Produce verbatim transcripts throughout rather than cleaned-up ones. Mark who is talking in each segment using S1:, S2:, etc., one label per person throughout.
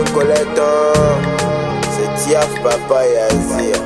S1: Colette, c'est Tiaf, Papa et Azir.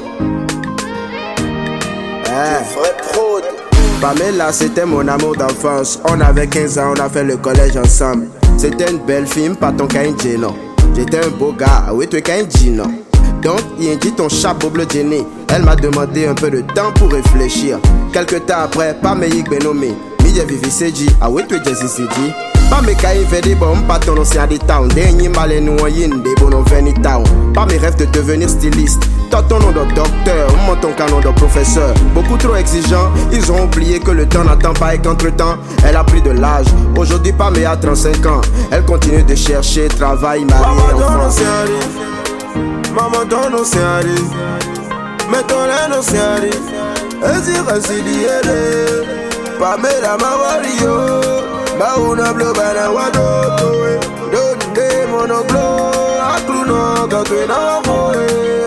S1: Hein? Vrai prod.
S2: Pamela, c'était mon amour d'enfance. On avait quinze ans, on a fait le collège ensemble. C'était une belle fille, pas ton kainji, non. J'étais un beau gars, oui, tu es kainji, non. Donc, il dit ton chapeau bleu gêné. Elle m'a demandé un peu de temps pour réfléchir. Quelque temps après, pas meilleur Benome. Mille vivi seji, ah oui, tu es Jesse Sidi. Pas mes cailles fait des bombes, pas ton océan des towns. Dernier mal et nous en yin, des bonhommes veni town. Pas mes rêves de devenir styliste. Toi ton nom de docteur, moi ton canon de professeur. Beaucoup trop exigeants, ils ont oublié que le temps n'attend pas et qu'entre temps, elle a pris de l'âge. Aujourd'hui, pas mais à trente-cinq ans. Elle continue de chercher travail, mari et enfant.
S1: Maman ton océan arrive, mais ton laine océan arrive. Ezi rasidi ele, Pamela Mawario, Bauna blo bana wadoto, donde monoglo, akluno gatwe na moe.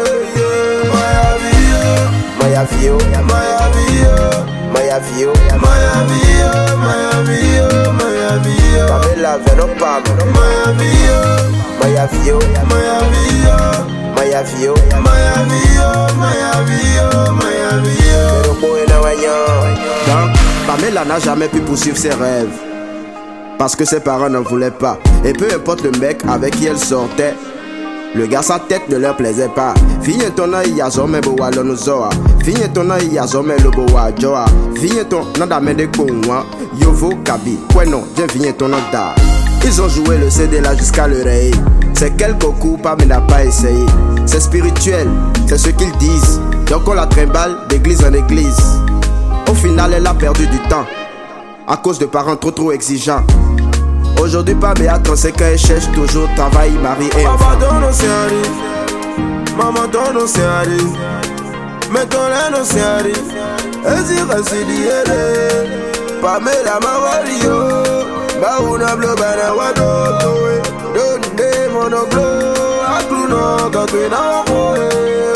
S1: Maya vio, Maya vio, Maya vio, Maya vio, Maya vio, Maya vio. Pamela veno pam, Maya vio, Maya vio, Maya vio. Maya vio, Maya vio, Maya vio, Maya vio.
S2: Donc, Pamela n'a jamais pu poursuivre ses rêves parce que ses parents n'en voulaient pas. Et peu importe le mec avec qui elle sortait, le gars sa tête ne leur plaisait pas. Vigne ton aïe yazome boa lonuzoa. Vigne ton aïe yazome le boa joa. Vigne ton nada mede kouma. Yovo kabi, bueno, je vigne ton nada. Ils ont joué le C D là jusqu'à le rey. C'est quelques coups, pas mais n'a pas essayé. C'est spirituel, c'est ce qu'ils disent. Donc on la trimballe d'église en église. Au final elle a perdu du temps à cause de parents trop trop exigeants. Aujourd'hui pas mais à trente-cinq ans elle cherche toujours travail, mari et enfant.
S1: Maman ton océan arrive, maman ton océan arrive, mais ton laine océan arrive. Ezi rasidi ele, Pamela Mawario, Bauna blo bana wadoto, donde monoglo, akluno gatwe na moe.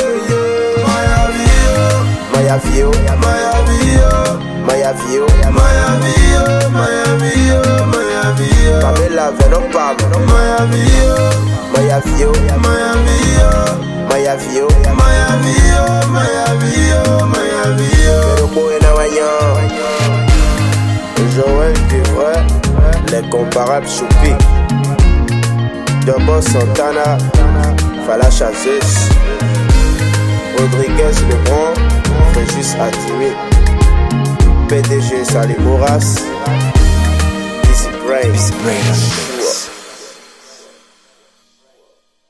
S1: Maya vio, Maya vio, Maya vio, Maya vio, Maya vio, Maya vio. Pamela veno pam, Maya vio, Maya vio, Maya vio, Maya vio, Maya vio, Maya vio, Maya vio. Pero buena mañana. Joël du vrai, les comparables Choupi, Dobo Santana, Fala Chazes, Rodriguez Lebron, Fréjus Atimi, P D G Salimouras, Easy Brain.